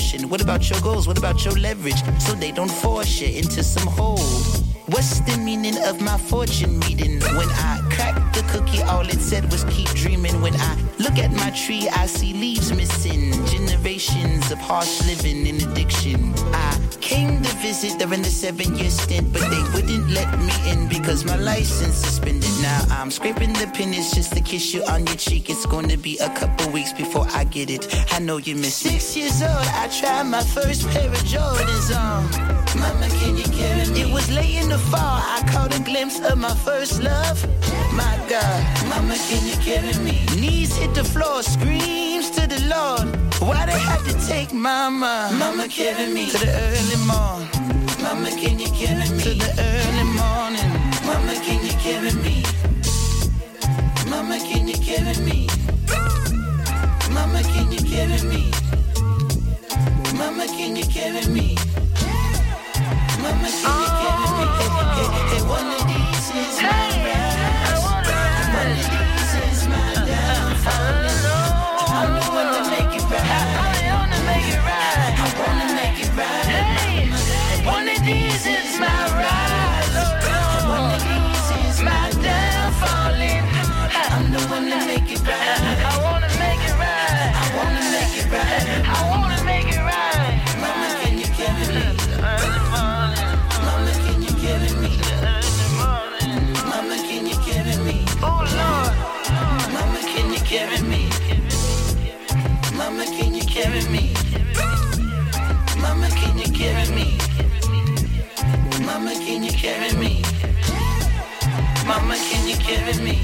portion? What about your goals? What about your leverage? So they don't force you into some hole. What's the meaning of my fortune reading? When I cracked the cookie, all it said was keep dreaming. When I look at my tree, I see leaves missing. Generations of harsh living in addiction. I came to visit during the 7-year stint, but they wouldn't let me in because my license suspended. Now I'm scraping the pennies just to kiss you on your cheek. It's going to be a couple weeks before I get it. I know you miss it. 6 years old, I tried my first pair of Jordans on. Mama, can you carry me? It was late in the fall, I caught a glimpse of my first love. My God, Mama, can you carry me? Knees hit the floor, screams to the Lord. Why they have to take Mama? Mama, carry me to the early morn. Mama, can you carry me to the early morning? Mama, can you carry me? Mama, can you carry me? Mama, can you carry me? Mama, can you carry me? Mama, can you carry me? Hey, one of these is my rise. One of these is my downfall. I'm the one to make it right. I wanna make it right. I wanna make it right. Hey, one of these is my rise. One of these is my downfall. I'm the one to make it right. I wanna make it right. I wanna make it right. I wanna make it right. Mama, can you carry me? Mama, can you carry me? Mama, can you carry me? Oh Lord, Mama, can you carry me? Mama, can you carry me? Mama, can you carry me? Mama, can you carry me? Mama, can you carry me?